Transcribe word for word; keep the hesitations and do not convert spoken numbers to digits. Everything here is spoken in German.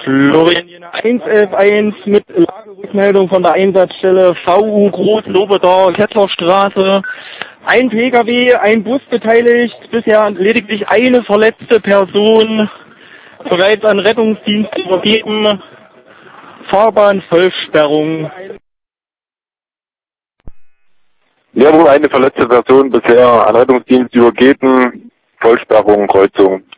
Florian Jena eins elf eins mit Lagerückmeldung von der Einsatzstelle V U Groß-Lobedau, Kettlerstraße. Ein Pkw, ein Bus beteiligt, bisher lediglich eine verletzte Person, bereits an Rettungsdienst übergeben, Fahrbahn-Vollsperrung. Jawohl, eine verletzte Person bisher an Rettungsdienst übergeben, Vollsperrung, Kreuzung.